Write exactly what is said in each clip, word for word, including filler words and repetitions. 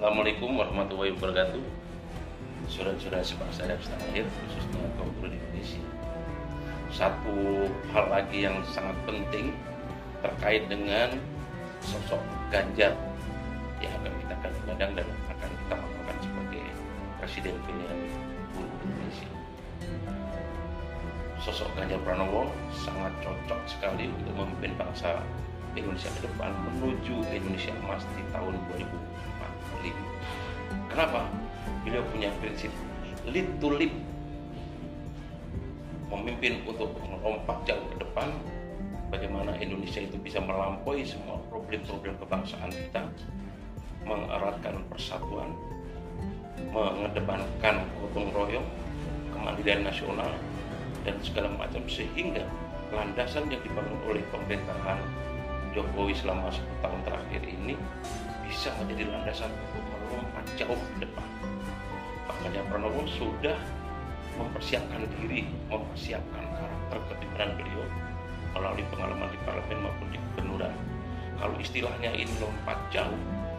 Assalamualaikum warahmatullahi wabarakatuh. Saudara-saudara sebangsa dan setanah air, khususnya kaum buruh di Indonesia. Satu hal lagi yang sangat penting terkait dengan sosok Ganjar yang akan kita kadang-kadang dan akan kita makamkan sebagai presiden pilihan buruh Indonesia. Sosok Ganjar Pranowo sangat cocok sekali untuk memimpin bangsa Indonesia ke depan menuju Indonesia emas di tahun dua ribu empat puluh lima. Kenapa? Beliau punya prinsip lead to lead, memimpin untuk melompat jauh ke depan. Bagaimana Indonesia itu bisa melampaui semua problem-problem kebangsaan kita, mengeratkan persatuan, mengedepankan gotong royong, kemandirian nasional, dan segala macam, sehingga landasan yang dibangun oleh pemerintahan Jokowi selama sepuluh tahun terakhir ini bisa menjadi landasan untuk melompat jauh ke depan. Pak Ganjar Pranowo sudah mempersiapkan diri, mempersiapkan karakter kepemimpinan beliau melalui pengalaman di parlemen maupun di gubernuran. Kalau istilahnya ini lompat jauh,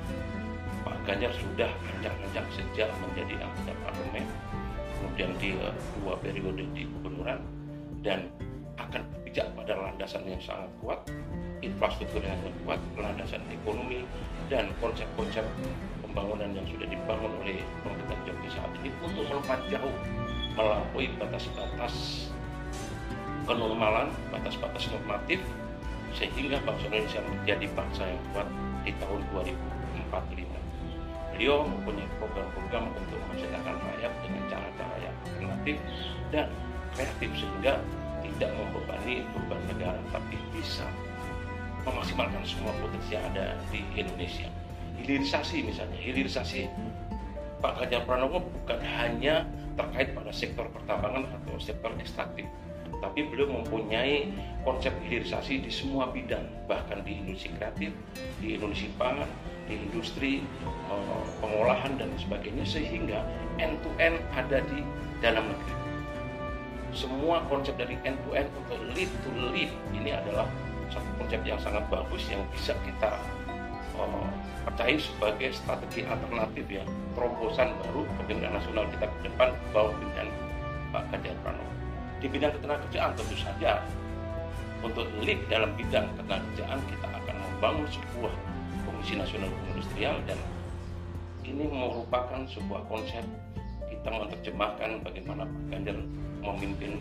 Pak Ganjar sudah ancang-ancang sejak menjadi anggota parlemen, kemudian di dua periode di gubernuran, dan akan berpijak pada landasan yang sangat kuat, infrastruktur yang sangat kuat, landasan ekonomi, dan konsep-konsep pembangunan yang sudah dibangun oleh pemerintah Jokowi saat ini untuk melompat jauh, melampaui batas-batas kenormalan, batas-batas normatif, sehingga bangsa Indonesia menjadi bangsa yang kuat di tahun dua ribu empat puluh lima. Beliau mempunyai program-program untuk menceritakan rakyat dengan cara-cara yang alternatif dan kreatif, sehingga tidak membebani beban negara, tapi bisa memaksimalkan semua potensi yang ada di Indonesia. Hilirisasi misalnya, hilirisasi Pak Ganjar Pranowo bukan hanya terkait pada sektor pertambangan atau sektor ekstraktif, tapi beliau mempunyai konsep hilirisasi di semua bidang, bahkan di industri kreatif, di industri pangan, di industri uh, pengolahan dan sebagainya, sehingga end to end ada di dalam negeri. Semua konsep dari end to end untuk lead to lead ini adalah satu konsep yang sangat bagus yang bisa kita uh, percaya sebagai strategi alternatif ya, terobosan baru kepemimpinan nasional kita ke depan bawah pimpinan Pak Ganjar Pranowo. Di bidang ketenagakerjaan tentu saja untuk lead dalam bidang ketenagakerjaan kita akan membangun sebuah Komisi Nasional Industrial, dan ini merupakan sebuah konsep kita menerjemahkan bagaimana Pak Ganjar memimpin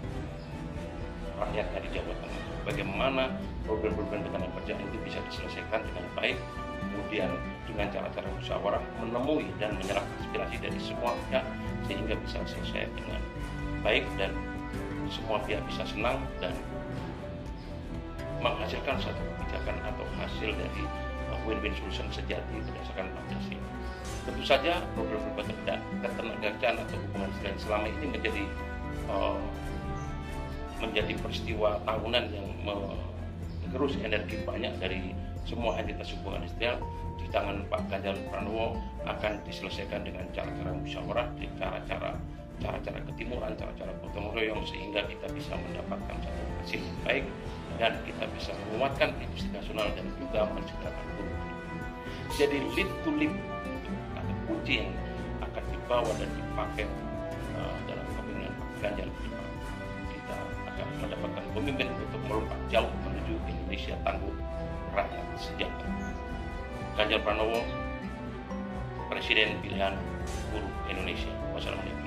rakyatnya di Jawa Tengah, bagaimana problem-problem ketenagakerjaan itu bisa diselesaikan dengan baik, kemudian dengan cara-cara musyawarah menemui dan menyerap aspirasi dari semua pihak sehingga bisa selesai dengan baik dan semua pihak bisa senang dan menghasilkan satu kebijakan atau hasil dari win-win solution sejati berdasarkan Pancasila. Tentu saja problem-problem ketenagakerjaan atau hubungan industrial selama ini menjadi uh, menjadi peristiwa tahunan yang menggerus energi banyak dari semua entitas hubungan industrial. Di tangan Pak Ganjar Pranowo akan diselesaikan dengan cara-cara musyawarah, cara-cara cara-cara ketimuran, cara-cara gotong royong, sehingga kita bisa mendapatkan satu hasil yang baik dan kita bisa menguatkan industri nasional dan juga menciptakan buruh. Jadi lead to lead kata kunci yang akan dibawa dan dipakai uh, dalam kepemimpinan Pak Ganjar ke depan. Kita akan mendapatkan pemimpin untuk melompat jauh menuju Indonesia tangguh, rakyat sejahtera. Ganjar Pranowo, Presiden pilihan buruh Indonesia. Wassalamualaikum.